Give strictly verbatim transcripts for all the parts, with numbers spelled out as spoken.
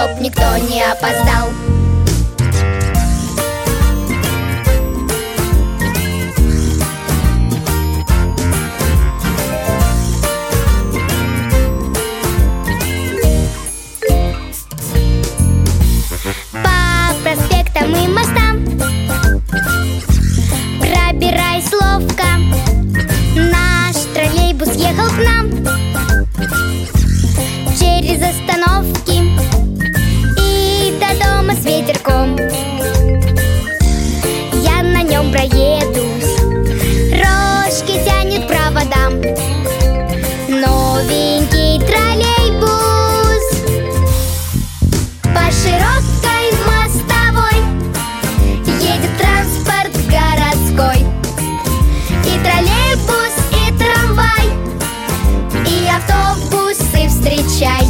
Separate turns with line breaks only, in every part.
чтоб никто не опоздал. По проспектам и мостам пробираясь ловко, наш троллейбус ехал к нам через остановки и до дома с ветерком. Я на нем проедусь, рожки тянет проводам. Новенький троллейбус по широкой мостовой едет транспорт городской. И троллейбус, и трамвай, и автобусы встречай.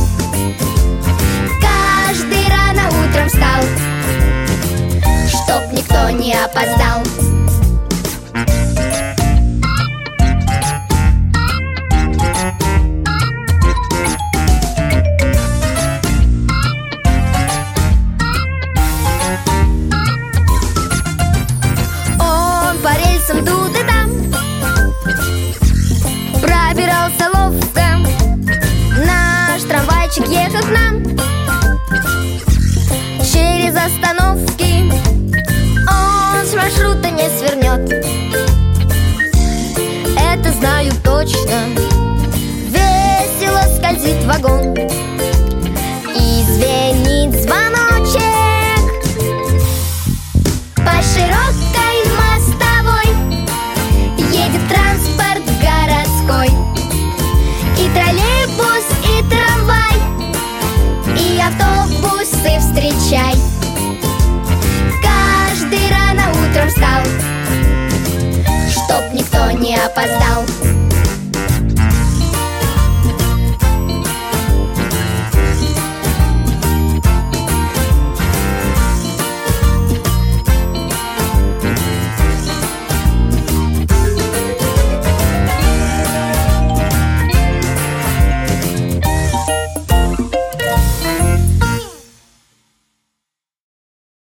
Каждый рано утром встал, чтоб никто не опоздал. Он по рельсам туда-там пробирался ловко, наш трамвайчик ехал к нам через остановки. Он с маршрута не свернет, это знаю точно. Весело скользит вагон, и звенит звоночек. По широкой мостовой едет транспорт городской. И троллейбус, и трамвай, и автобусы встречай. Каждый рано утром встал, чтоб никто не опоздал.